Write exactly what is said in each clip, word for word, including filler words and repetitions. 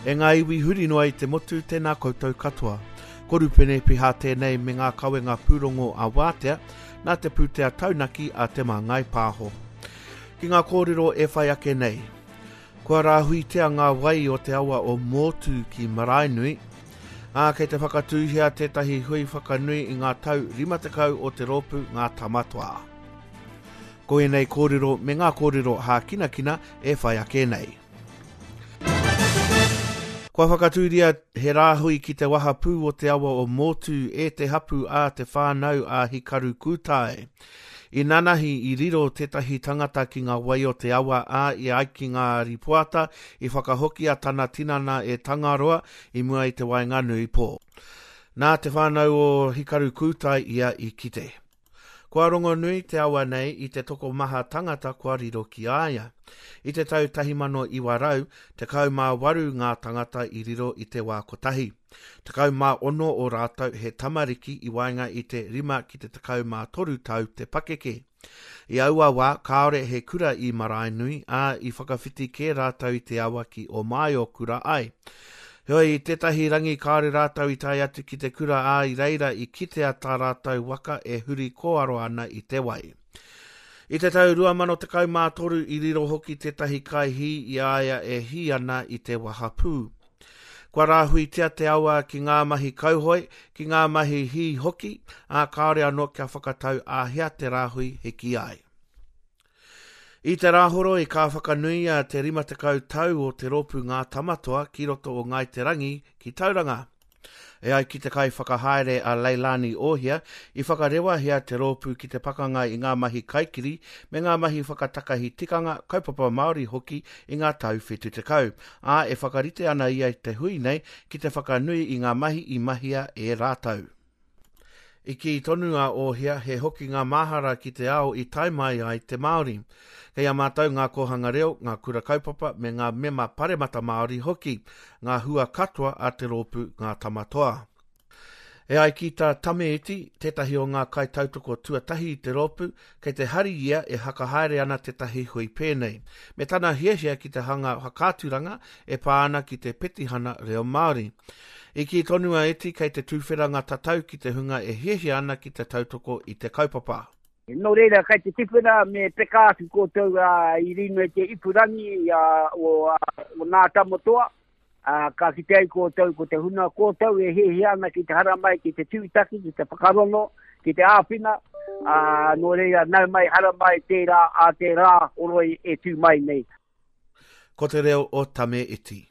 E ngā iwi huri noa i te motu tēnā koutou katoa. Koru pene piha tēnei me ngā kawenga pūrongo a wātea, nā te pūtea taunaki a te māngai pāho. Ki ngā kōrero e whai ake nei. Kua rāhuitea ngā wai o te awa o Motu ki Maraenui, a kei te whakatūhia tētahi hui whakanui i ngā tau rimatakau o te ropu ngā tamatoa. Ko e nei kōrero me ngā kōrero hā kina kina e whai ake nei. Kua whakatūria he rāhui ki te waha pū o te awa o Motu e te hapu a te whānau a Hikaru Kūtae. I nanahi i riro tētahi tangata ki ngā wai o te awa a i ai ki ngā ripuata i whakahoki a tana tinana e tangaroa i mua i te wainganui pō. Nā te whānau o Hikaru Kūtae ia i kite. Kua rongo nui te awa nei i te toko maha tangata kua riro ki aia. I te tau tahimano i warau, te kau mā waru ngā tangata i riro i te wā kotahi. Te kau mā ono o rātau he tamariki i wainga i te rima ki te kau mā toru tau te pakeke. I aua wā, kaore he kura i Maraenui, a i whakawhiti ke rātau i te awa ki o mai o kura ai. Hoi, tētahi rangi kāre rātau i tai atu ki te kura a i reira i kitea tā rātau waka e huri koaro ana i te wai. I te tau rua mano te kau mātoru i riro hoki tētahi kaihi i aia e hi ana i te wahapū. Kua rāhui tia te awa ki ngā mahi kauhoi, ki ngā mahi hi hoki, a kāre anō kia whakatau a hea te rāhui he ki ai. I te rāhoro i ka whakanui a te rima te kau tau o te ropu ngā tamatoa ki roto o ngai te rangi ki tauranga. E ai ki te kai whakahaere a Leilani Ohia, i whakarewa hea te ropu ki te pakanga i ngā mahi kaikiri me ngā mahi whakatakahi tikanga kaupapa Māori hoki i ngā tau whetu te kau. A e whakarite ana ia i te hui nei ki te whakanui i ngā mahi i mahia e rātau. I ki tonu a Ohia he hoki ngā mahara ki te ao i taimai ai te Māori. Kei a mātau ngā kohanga reo, ngā kura kaupapa me ngā mema paremata Māori hoki, ngā hua katoa a te ropu ngā tamatoa. E ai ki tā tame iti, tētahi o ngā kai tautoko tuatahi i te ropu, kei te hari ia e hakahaere ana tētahi hui pēnei. Me tana hiehia ki te hanga hakāturanga e pāana ki te petihana reo Māori. I ki tonua iti kei te tūwheranga tatau ki te hunga e hiehia ana ki te tautoko i te kaupapa. No reira, kai te tipura me peka atu koutou uh, i rino e te ipurangi uh, o, uh, o nā tamotoa. Uh, ka ki te ai koutou ko te huna koutou e hehi ana ki te haramai, ki te tuitaki, ki te whakarono, ki te āwhina. Uh, no reira, nau mai haramai tērā a te rā oroi e tū mai nei. Ko te reo o tame iti.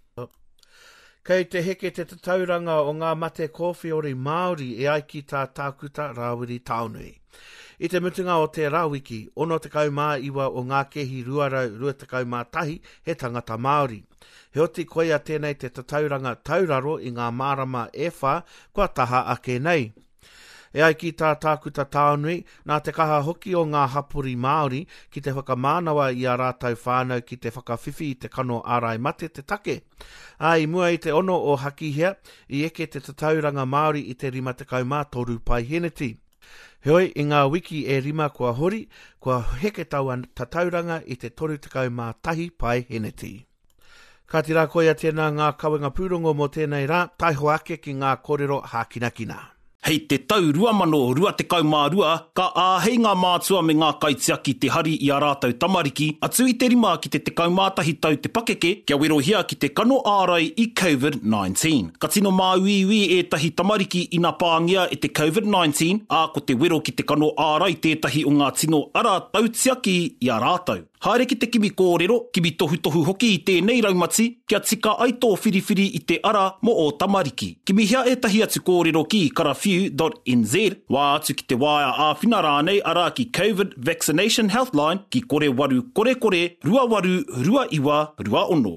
Kei te heke te tauranga o ngā mate kōwhiori Māori e ai ki tā tākuta Rawiri Taunui. I te mutunga o te rawiki, ono te kau mā iwa o ngā kehi ruarau rua te kau mā tahi he tangata Māori. He oti koia tēnei te tauranga tauraro i ngā mārama e whā kua taha ake nei. E ai ki tā tākuta Taunui, nā te kaha hoki o ngā hapuri Māori ki te whakamānawa i a rātau whānau ki te whakawhiwhi i te kano ārai mate te take. Ai mua i te ono o hakihia i eke te tauranga Māori i te rima te kau mā toru pai heneti. Heoi, i ngā wiki e rima kua hori, kua heke taua tatauranga i te toru te kau mā tahi pai heneti. Ka tira koia tēnā ngā kawenga pūrongo mo tēnei rā, taiho ake ki ngā kōrero hākinakina. Hei te tau rua mano rua te kau mā rua, ka āhei ngā mātua me ngā kaitia ki te hari i a rātau tamariki, atu i te rima ki te te kau mātahi tau te pakeke, kia wirohia ki te kano ārai i COVID nineteen. Ka tino mā uiui e tahi tamariki i nā pāngia e te COVID nineteen, a ko te wiro ki te kano ārai tētahi o ngā tino ara tautiaki i a rātau. Haere ki te kimi kōrero, kimi tohu tohu hoki i tēnei raumati, kia tika aito whiriwhiri i te ara mo o tamariki. Kimi hia e tahi atu kōrero ki karafiu dot n z, wā atu ki te waia āwhina rānei ara ki COVID Vaccination Healthline ki kore waru kore kore, rua waru, rua iwa, rua ono.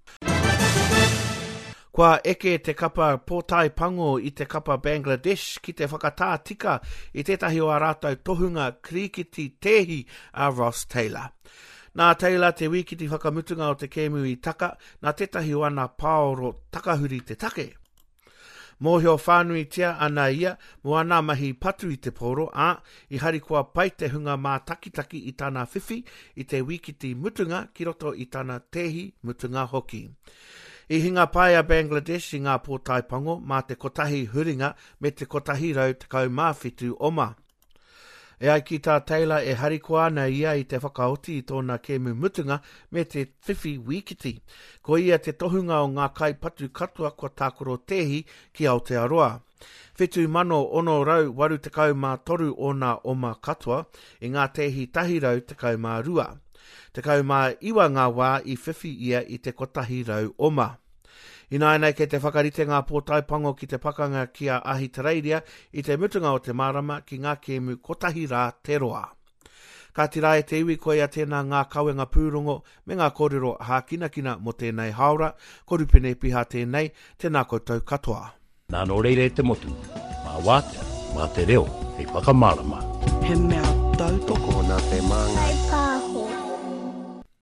Kua eke te kapa pōtai pango i te kapa Bangladesh ki te whakatātika i tētahi o a rātau tohunga krikiti tehi a Ross Taylor. Nā Taylor te wikiti whakamutunga o te kēmu i taka, nā tētahi o ana pāoro takahuri te take. Mōhio whānui tia ana ia, mo ana mahi patu i te poro, a i hari kua pai te hunga mā takitaki i tāna whiwhi i te wikiti mutunga ki roto i tāna tehi mutunga hoki. I hinga pai a Bangladesh I ngā pōtaipango mā te kotahi huringa me te kotahi rau te kau māwhitu oma. E ai ki tā teila e harikoa ana ia I te whakaoti I tōna kēmu mutunga me te whiwhi wikiti. Ko ia te tohunga o ngā kai patu katua ko tākoro tehi ki Aotearoa. Whetu mano ono rau waru te kau mā toru o nā oma katua I ngā tehi tahi rau te kau mā rua. Te kau mā iwa ngā wā I whiwhi ia I te kotahi rau oma. Ina nei kei te whakarite ngā pōtaipango ki te pakanga ki a Ahitereiria I te mutunga o te marama ki ngā kēmu kotahi rā te roa. Ka tira e te iwi koe a tēnā ngā kauenga pūrongo me ngā kōrero hākinakina mo tēnei haura, korupene piha tēnei, tēnā koutou katoa. Nā no reire te motu, mā wātea, mā te reo, hei whakamarama. He mea tau toko nā te māngai.